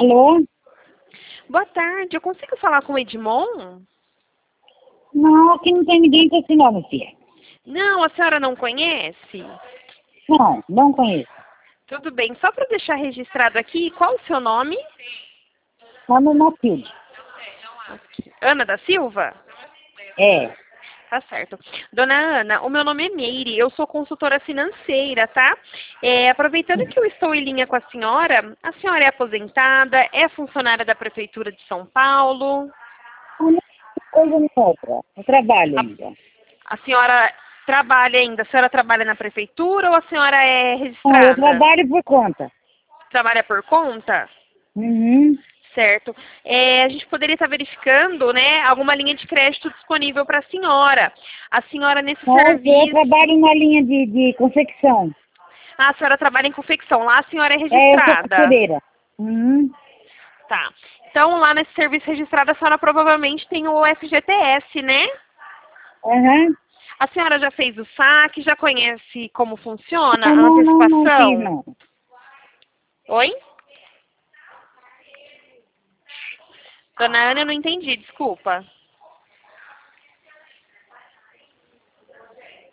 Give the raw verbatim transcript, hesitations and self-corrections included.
Alô? Boa tarde, eu consigo falar com o Edmond? Não, aqui não tem ninguém com esse nome, filha. Não, a senhora não conhece? Não, não conheço. Tudo bem, só para deixar registrado aqui, qual o seu nome? Nome Matilde. Ana da Silva? É. Tá certo. Dona Ana, o meu nome é Meire, eu sou consultora financeira, tá? É, aproveitando que eu estou em linha com a senhora, a senhora é aposentada, é funcionária da Prefeitura de São Paulo? A minha coisa não é outra. Eu trabalho ainda. A senhora trabalha ainda? A senhora trabalha na Prefeitura ou a senhora é Não, eu registrada? trabalho por conta. Trabalha por conta? Uhum. Certo. É, a gente poderia estar verificando, né, alguma linha de crédito disponível para a senhora. A senhora nesse Mas eu serviço... trabalho na linha de, de confecção. Ah, a senhora trabalha em confecção. Lá a senhora é É, eu sou registrada. costureira. Uhum. Tá. Então, lá nesse serviço registrado, a senhora provavelmente tem o F G T S, né? Aham. A senhora já fez o saque, já conhece como funciona Não, a não, não, não fiz, antecipação? não. Oi? Dona Ana, eu não entendi, desculpa.